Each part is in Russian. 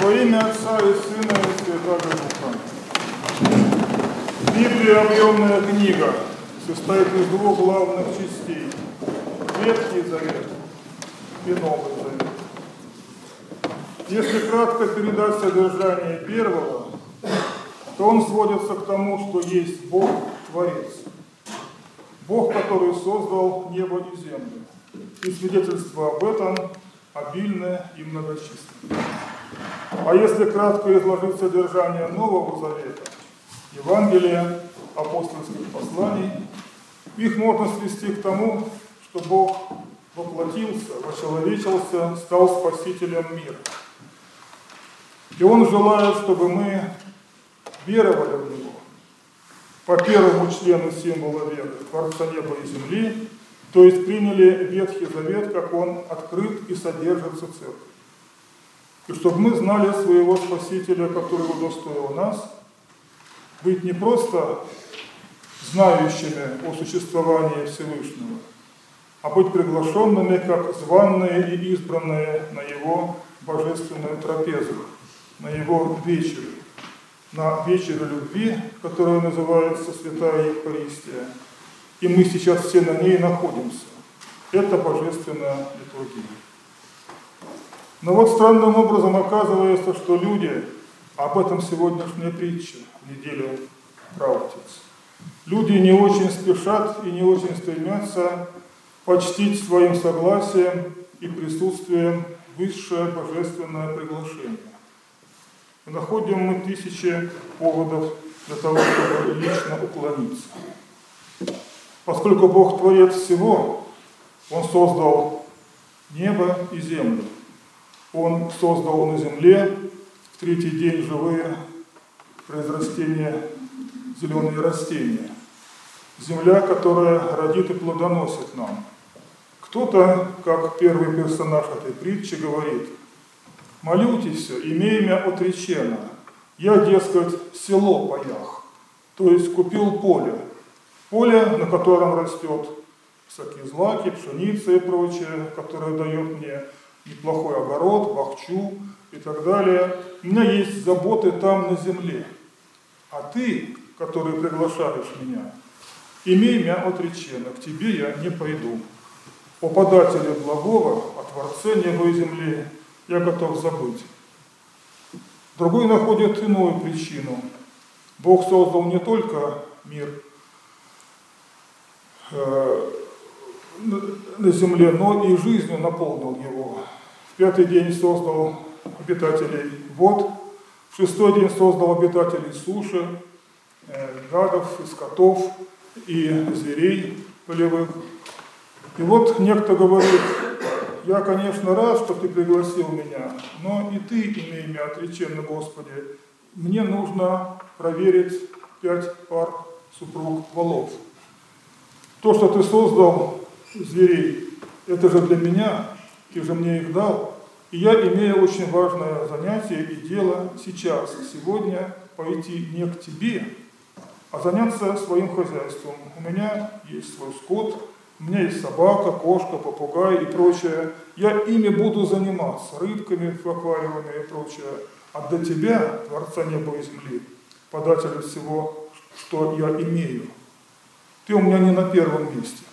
Во имя Отца и Сына и Святого Духа. Библия, объемная книга, состоит из двух главных частей. Ветхий Завет и Новый Завет. Если кратко передать содержание первого, то он сводится к тому, что есть Бог Творец. Бог, который создал небо и землю. И свидетельства об этом обильны и многочисленны. А если кратко изложить содержание Нового Завета, Евангелия, апостольских посланий, их можно свести к тому, что Бог воплотился, вочеловечился, стал спасителем мира. И Он желает, чтобы мы веровали в Него по первому члену символа веры, Творца неба и земли, то есть приняли Ветхий Завет, как он открыт и содержится церковью. И чтобы мы знали своего Спасителя, который удостоил нас, быть не просто знающими о существовании Всевышнего, а быть приглашенными, как званные и избранные на Его божественную трапезу, на Его вечерю, на вечере любви, которая называется Святая Евхаристия. И мы сейчас все на ней находимся. Это божественная литургия. Но вот странным образом оказывается, что люди, об этом сегодняшняя притча в неделю Траотиц, люди не очень спешат и не очень стремятся почтить своим согласием и присутствием высшее божественное приглашение. И находим мы тысячи поводов для того, чтобы лично уклониться. Поскольку Бог Творец всего, Он создал небо и землю. Он создал на земле в третий день живые произрастения, зеленые растения. Земля, которая родит и плодоносит нам. Кто-то, как первый персонаж этой притчи, говорит: «Молютесь, имея отречено, я, дескать, село паях, то есть купил поле, на котором растет всякие злаки, пшеница и прочее, которое дает мне неплохой огород, бахчу и так далее. У меня есть заботы там на земле. А ты, который приглашаешь меня, имей меня отречено, к тебе я не пойду. О подателе благого, о Творце неба и земли я готов забыть». Другой находит иную причину. Бог создал не только мир на земле, но и жизнью наполнил его. В пятый день создал обитателей вод, в шестой день создал обитателей суши, гадов и скотов, и зверей полевых. И вот некто говорит: «Я, конечно, рад, что ты пригласил меня, но и ты, имей меня отреченно, Господи, мне нужно проверить 5 пар супруг волов. То, что ты создал зверей, это же для меня, ты же мне их дал. И я имею очень важное занятие и дело сейчас, сегодня, пойти не к тебе, а заняться своим хозяйством. У меня есть свой скот, у меня есть собака, кошка, попугай и прочее. Я ими буду заниматься, рыбками в аквариуме и прочее. А до тебя, Творца неба и земли, подателя всего, что я имею, ты у меня не на первом месте».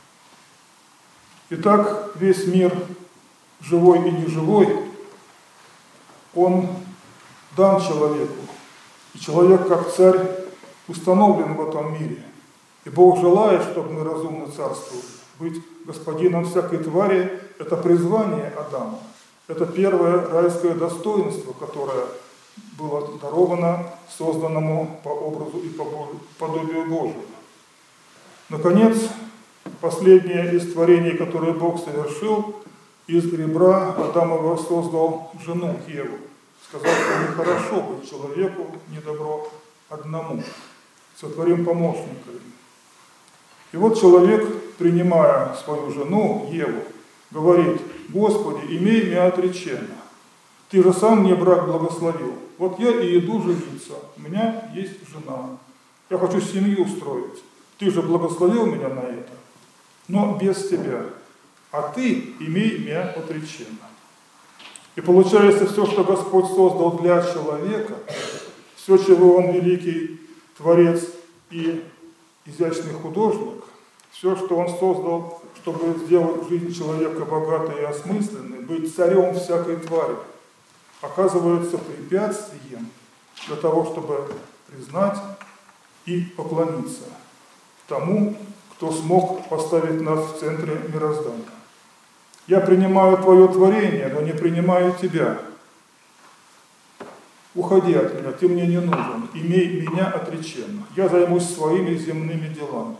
Итак, весь мир, живой и неживой, он дан человеку. И человек, как царь, установлен в этом мире. И Бог желает, чтобы мы разумно царствовали. Быть господином всякой твари – это призвание Адама. Это первое райское достоинство, которое было даровано созданному по образу и по подобию Божьему. Наконец, последнее из творений, которое Бог совершил, из ребра Адамова создал жену Еву. Сказал, что нехорошо быть человеку, недобро одному. Сотворим помощника. И вот человек, принимая свою жену Еву, говорит: «Господи, имей меня отреченно. Ты же сам мне брак благословил. Вот я и иду жениться. У меня есть жена. Я хочу семью устроить. Ты же благословил меня на это, но без тебя. А ты имей меня отреченно». И получается, все, что Господь создал для человека, все, чего Он великий творец и изящный художник, все, что Он создал, чтобы сделать жизнь человека богатой и осмысленной, быть царем всякой твари, оказывается препятствием для того, чтобы признать и поклониться тому, кто смог поставить нас в центре мироздания. Я принимаю твое творение, но не принимаю тебя. Уходи от меня, ты мне не нужен, имей меня отреченно. Я займусь своими земными делами.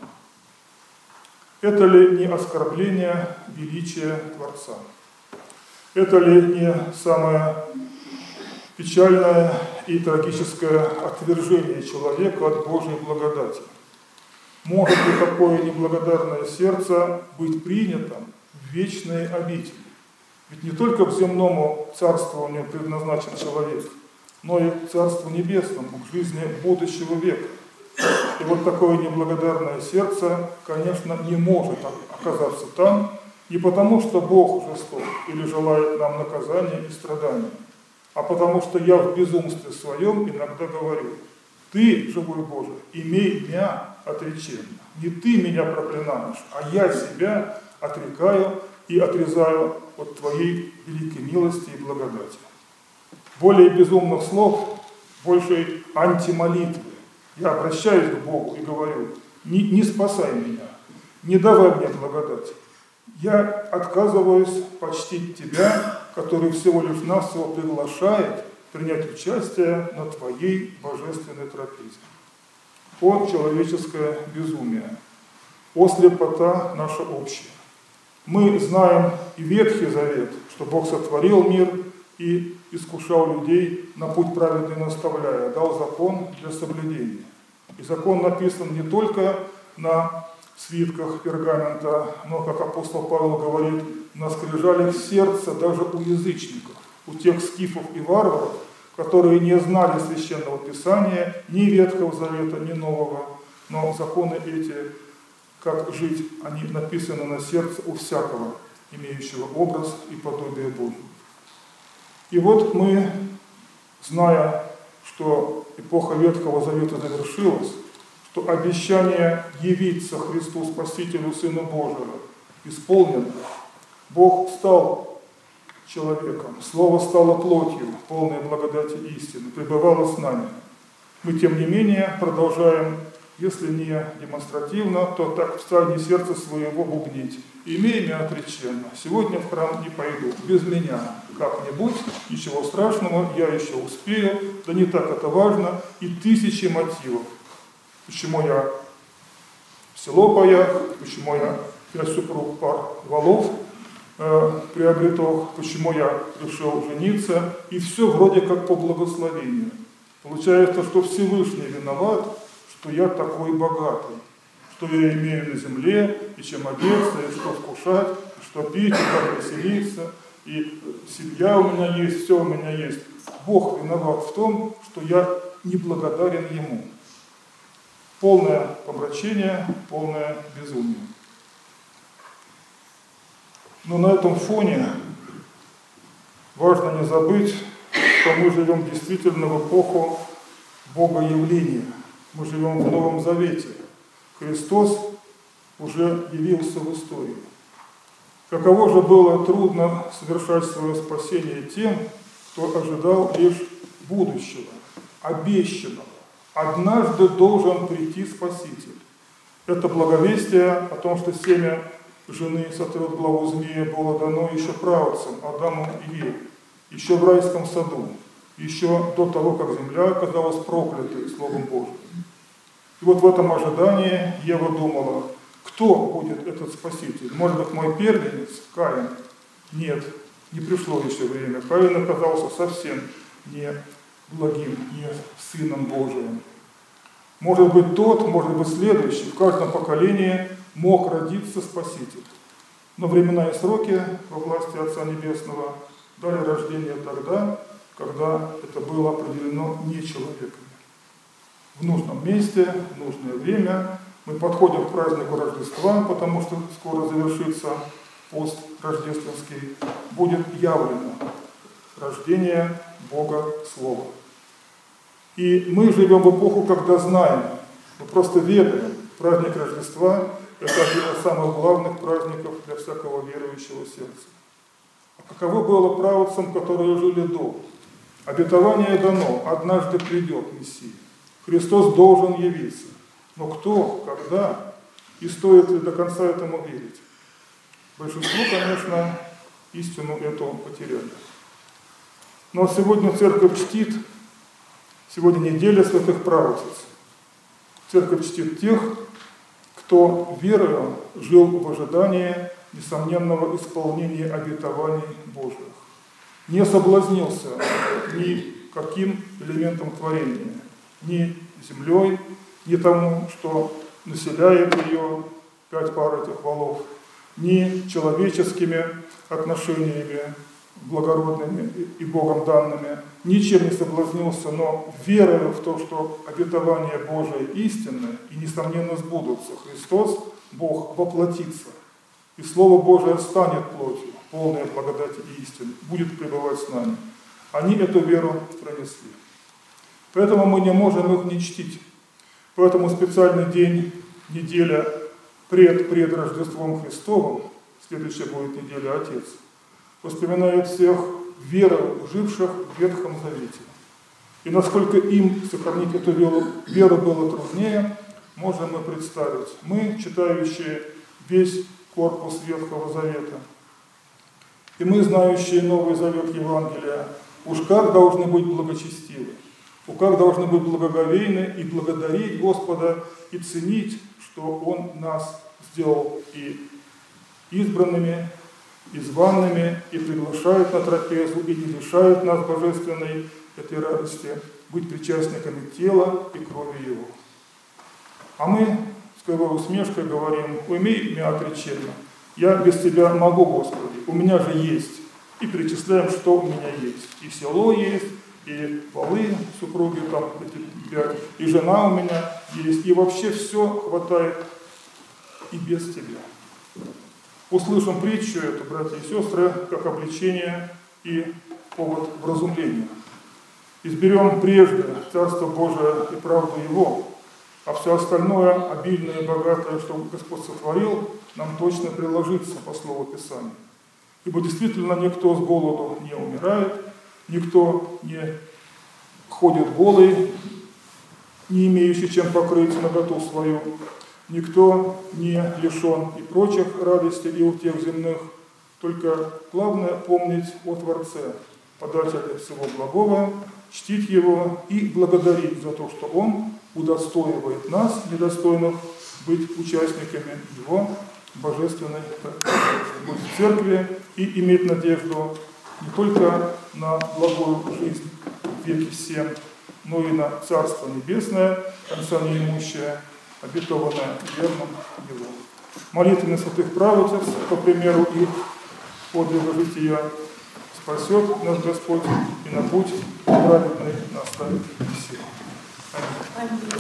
Это ли не оскорбление величия Творца? Это ли не самое печальное и трагическое отвержение человека от Божьей благодати? Может ли такое неблагодарное сердце быть принятым в вечные обители? Ведь не только к земному царствованию предназначен человек, но и к Царству Небесному, к жизни будущего века. И вот такое неблагодарное сердце, конечно, не может оказаться там, не потому, что Бог жесток или желает нам наказания и страданий, а потому что я в безумстве своем иногда говорю: ты, живой Боже, имей меня отреченно. Не ты меня проклинаешь, а я себя отрекаю и отрезаю от твоей великой милости и благодати. Более безумных слов, большей антимолитвы. Я обращаюсь к Богу и говорю: не спасай меня, не давай мне благодати. Я отказываюсь почтить Тебя, который всего лишь навсего приглашает принять участие на Твоей божественной трапезе. О человеческое безумие, о слепота наша общая. Мы знаем и Ветхий Завет, что Бог сотворил мир и искушал людей, на путь праведный наставляя, дал закон для соблюдения. И закон написан не только на свитках пергамента, но, как апостол Павел говорит, на скрижалях сердца даже у язычников, у тех скифов и варваров, которые не знали Священного Писания, ни Ветхого Завета, ни Нового, но законы эти, как жить, они написаны на сердце у всякого, имеющего образ и подобие Божьего. И вот мы, зная, что эпоха Ветхого Завета завершилась, что обещание явиться Христу Спасителю, Сыну Божьему, исполнено. Бог стал человеком, Слово стало плотью, полной благодати истины, пребывало с нами. Мы, тем не менее, продолжаем, если не демонстративно, то так в стороне сердца своего бубнить: имей меня отреченно, сегодня в храм не пойду, без меня как-нибудь, ничего страшного, я еще успею, да не так это важно, и тысячи мотивов. Почему я в село поехал, почему я 5 супруг пар валов приобрету, почему я решил жениться, и все вроде как по благословению. Получается, что Всевышний виноват, что я такой богатый, что я имею на земле, и чем одеться, и что вкушать, и что пить, и как веселиться, и семья у меня есть, все у меня есть. Бог виноват в том, что я неблагодарен Ему. Полное помрачение, полное безумие. Но на этом фоне важно не забыть, что мы живем действительно в эпоху Богоявления. Мы живем в Новом Завете. Христос уже явился в истории. Каково же было трудно совершать свое спасение тем, кто ожидал лишь будущего, обещанного. Однажды должен прийти Спаситель. Это благовестие о том, что семя жены сотрет главу змея, было дано еще праотцам Адаму и Еве, еще в райском саду, еще до того, как земля оказалась проклятой Словом Божьим. И вот в этом ожидании Ева думала: кто будет этот Спаситель? Может быть, мой первенец, Каин? Нет, не пришло еще время. Каин оказался совсем не благим, не Сыном Божиим. Может быть, тот, может быть, следующий. В каждом поколении мог родиться Спаситель. Но времена и сроки во власти Отца Небесного дали рождение тогда, когда это было определено не человеками. В нужном месте, в нужное время мы подходим к празднику Рождества, потому что скоро завершится пост рождественский, будет явлено рождения Бога Слова. И мы живем в эпоху, когда знаем, мы просто ведаем, праздник Рождества – это один из самых главных праздников для всякого верующего сердца. А каково было праотцам, которые жили до? Обетование дано, однажды придет Мессия. Христос должен явиться. Но кто, когда и стоит ли до конца этому верить? Большинство, конечно, истину эту потеряли. Но сегодня Церковь чтит, сегодня неделя святых праотцев. Церковь чтит тех, кто верою жил в ожидании несомненного исполнения обетований Божьих. Не соблазнился ни каким элементом творения, ни землей, ни тому, что населяет ее 5 пар этих валов, ни человеческими отношениями, благородными и Богом данными, ничем не соблазнился, но верою в то, что обетования Божие истинны и несомненно сбудутся. Христос, Бог, воплотится, и Слово Божие станет плотью, полная благодати и истины, будет пребывать с нами. Они эту веру пронесли. Поэтому мы не можем их не чтить. Поэтому специальный день, неделя пред Рождеством Христовым, следующая будет неделя Отец, воспоминает всех веру, живших в Ветхом Завете. И насколько им сохранить эту веру было труднее, можем мы представить. Мы, читающие весь корпус Ветхого Завета, и мы, знающие Новый Завет Евангелия, уж как должны быть благочестивы, как должны быть благоговейны и благодарить Господа, и ценить, что Он нас сделал и избранными, и званными, и приглашает на трапезу, и не лишает нас божественной этой радости быть причастниками тела и крови Его. А мы с кривой усмешкой говорим: «Умей меня отреченно, я без Тебя могу, Господи, у меня же есть». И перечисляем, что у меня есть. И село есть, и валы супруги, там, эти 5, и жена у меня есть, и вообще все хватает и без Тебя. Услышим притчу эту, братья и сестры, как обличение и повод вразумления. Изберем прежде Царство Божие и правду Его, а все остальное, обильное и богатое, что Господь сотворил, нам точно приложится по слову Писания. Ибо действительно никто с голоду не умирает, никто не ходит голый, не имеющий чем покрыть наготу свою, никто не лишен и прочих радостей и утех земных. Только главное помнить о Творце, подателе всего благого, чтить Его и благодарить за то, что Он удостоивает нас, недостойных, быть участниками Его божественной быть в церкви и иметь надежду не только на благую жизнь в веки всем, но и на Царство Небесное, конца не имущее, обетованное верным Его. Молитвы святых праотцев, по примеру их подвига жития, спасет нас Господь и на путь праведный наставит всех. Аминь.